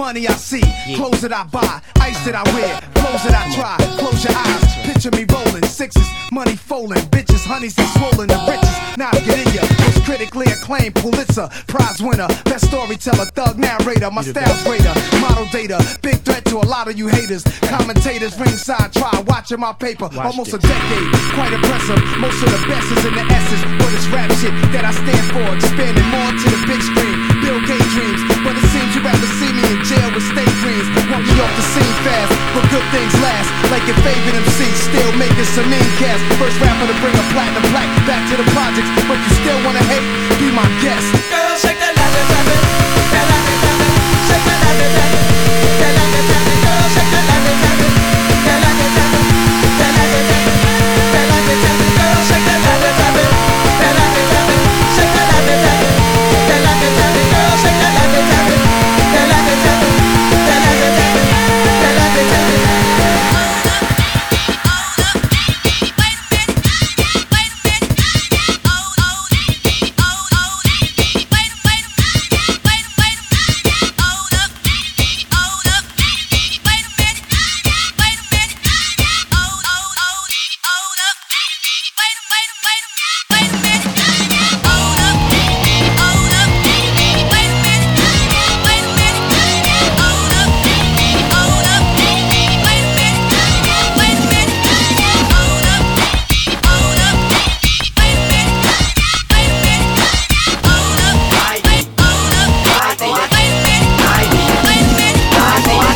money I see, clothes that I buy, ice that I wear, clothes that I try. Close your eyes, picture me rolling sixes, money folding, bitches, honeys that swollen the riches. Now get in ya, most critically acclaimed Pulitzer Prize winner, best storyteller, thug narrator, my style's greater, model data, big threat to a lot of you haters. Commentators ringside try watching my paper, almost a decade, quite impressive. Most of the best is in the essence, but it's rap shit that I stand for, expanding more to the big screen. Bill Gates dreams, but it seems you rather see me in jail with state dreams. Want me off the scene fast, but good things last. Like your favorite MC, still making some mean cash. First rapper to bring a platinum plaque back to the projects, but you still wanna hate.